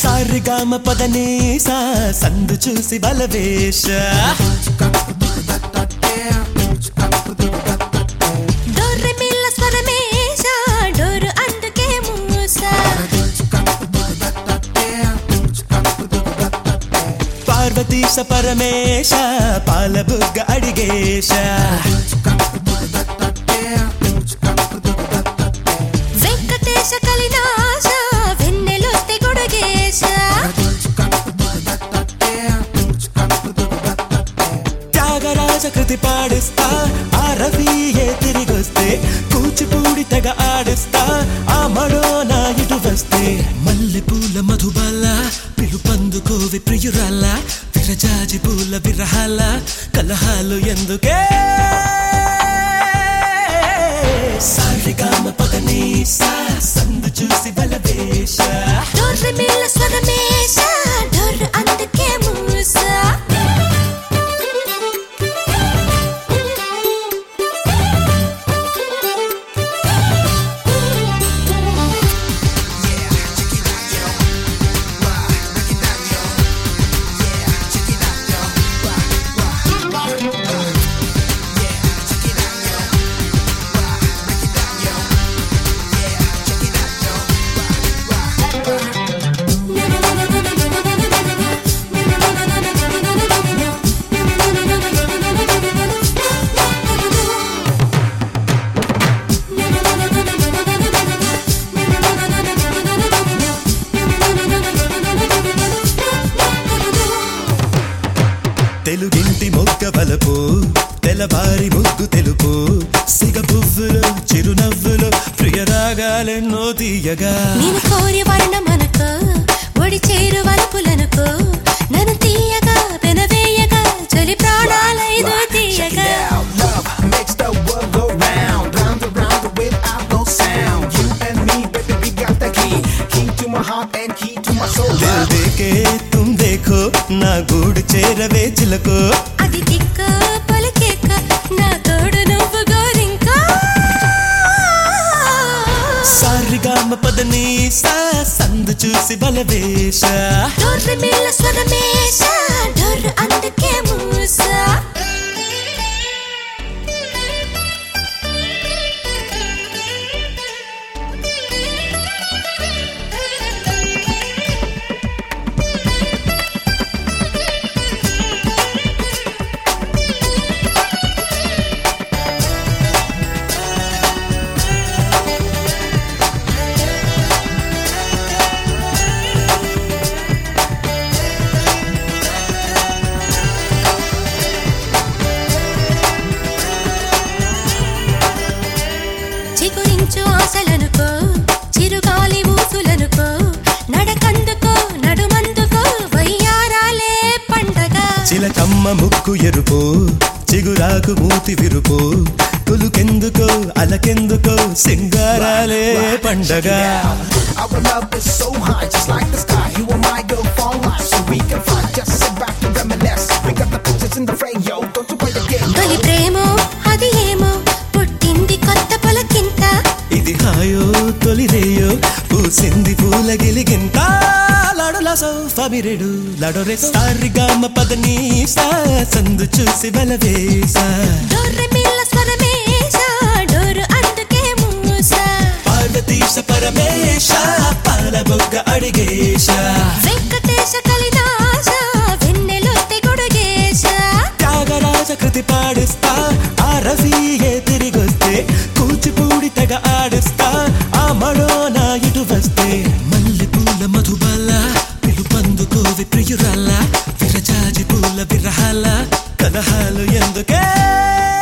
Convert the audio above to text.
సారిగామ పదనీస సందు చూసి బలవేశ డోరెమిల్ల స్వరమేశ డోరు అందుకే మూస పార్వతీశ పరమేశ పాలబుగ్గ అడిగేశ వెంకటేశ కలినాశ వెన్నెలొత్తి గొడుగేశ త్యాగరాజ కృతి పాడిస్తా ఆ రవియే తిరిగొస్తే కూచిపూడి తెగ ఆడిస్తా ఆ మడో నా ఇటు వస్తే మల్లెపూల మధుబాల పిలుపందుకోవి ప్రియురాల విరజాజి పూల విరహాల కలహాలు ఎందుకే సారిగామ పదనీస సందు చూసి బలవేశ డోరెమిల్ల స్వరమేశ డోరు అందుకే మూస తెలుగింటి మొగ్గ బలపు తెల్లబారి ముగ్గు తెలుపు సిగ పువ్వులు చిరునవ్వులు ప్రియరాగాలెన్నో తీయగా నేను కోరి వర్ణమనుకో ఒడి చేరు వలపులనుకో నన్ను తీయగా పెనవేయగా చలి ప్రాణాలైదో తీయగా Love makes the world go round, round and round without no sound. You and me, baby, we got the key to my heart and key to my soul. Dil దేకే తుమ్ దేఖో నా గూడు చేరవే చిలకో అది తిక్క పలికేక నా తోడు నువ్వు గోరింకా సారిగామ పదనీస సందు చూసి బలవేశ డోరెమిల్ల స్వరమేశ డోరు అందుకే మూస చిగురించు ఆశలనుకో చిరుగాలి ఊసులనుకో నడకందుకో నడుమందుకో వయ్యారాలే పండగ చిలకమ్మ ముక్కు ఎరుపు చిగురాకు మూతి విరుపు కులుకెందుకో అలకెందుకో సింగారాలే పండగ Our love is so high, just like the sky. You and my girl fall life, so we can fly. Just sit back and reminisce. We got the pictures in the frame, yo. Don't you play the game. తొలి ప్రేమో అది ఏమో పుట్టింది కొత్త పలకింత ఇది హాయో తొలిరేయో పూసింది పూల గిలిగింత లడుల సౌఫమిరెడు లడొరె సారిగామ పదనీస సందు చూసి బలవేశ డోరెమిల్ల స్వరమేశ డోరు అందుకే మూస పార్వతీశ పరమేశ పాలబొగ్గ అడిగేశ వెంకటేశ కలినాశ వెన్నెలొత్తి గొడుగేశ త్యాగరాజ కృతి పాడిస్తా ఆ రవియే తిరిగొస్తే కూచిపూడి తెగ ఆడిస్తా ఆ మడో నా ఇటు వస్తే మల్లెపూల మధుబాల పిలుపందుకోవి ప్రియురాల విరజాజి పూల విరహాల కలహాలు ఎందుకే